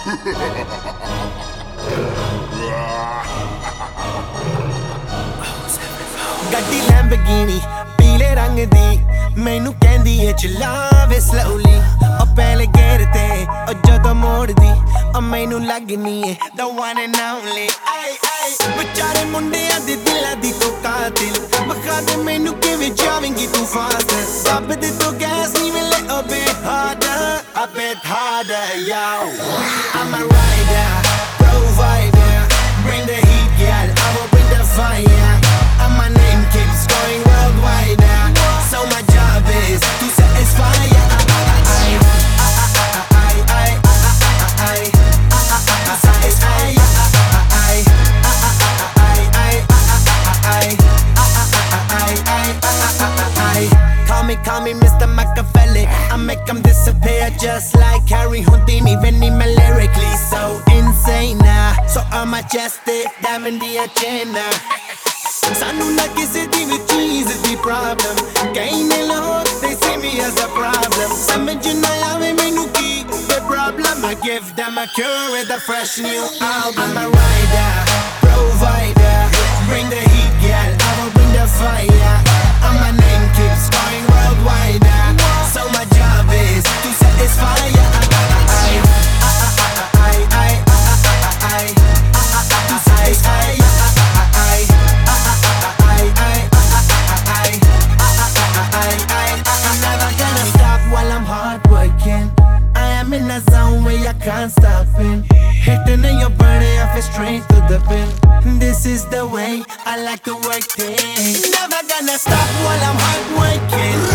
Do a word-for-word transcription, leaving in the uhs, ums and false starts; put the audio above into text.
ਗੱਡੀ ਲੈਂਬਰਗਿਨੀ ਪੀਲੇ ਰੰਗ ਦੀ ਮੈਨੂੰ ਕਹਿੰਦੀ ਏ ਚਲਾਵੇ slowly ਉਹ ਪਹਿਲੇ ਗੇਰ ਤੇ ਉਹ ਜਦੋਂ ਮੋੜਦੀ ਉਹ ਮੈਨੂੰ ਲੱਗਨੀ ਏ the one and only ay ay ਵਿਚਾਰੇ ਮੁੰਡਿਆਂ ਦੇ ਦਿਲਾਂ ਦੀ ਤੂੰ ਕਾਤਿਲ ਬਖਾ ਦੇ ਮੈਨੂੰ ਕਿਵੇਂ ਜਾਵੇਂਗੀ ਤੂੰ ਫਾਸਟ ਦੱਬ ਦੇ ਤੂੰ ਗੈਸ ਨਹੀਂ ਮਿਲੇ a bit harder a bit harder yo I'm a rider provider bring the heat girl I will bring the fire and my name keeps going worldwide now so my job is to satisfy ya I I I I I to satisfy ya I I I I I call me call me Mister Machiavelli I make them disappear just like Harry Houdini when I'm lyrically so insane now so I'm majestic diamond the agenda ਸਾਨੂੰ ਨਾ ਕਿਸੇ ਦੀ ਵੀ ਚੀਜ਼ ਦੀ problem ਕਈ ਨੇ ਲੋਕ they see me as a problem ਸਮਝ ਨਾ ਆਵੇ ਮੈਨੂੰ ਕੀ the problem I give them a cure with a fresh new album I'm a rider provider bring the heat girl I will bring the fire and my name keeps going worldwide now so my job is to satisfy ya I I I I to satisfy ya in a zone where you can't stop it hitting in your body I feel straight to the pin this is the way I like to work things never gonna stop while I'm hard working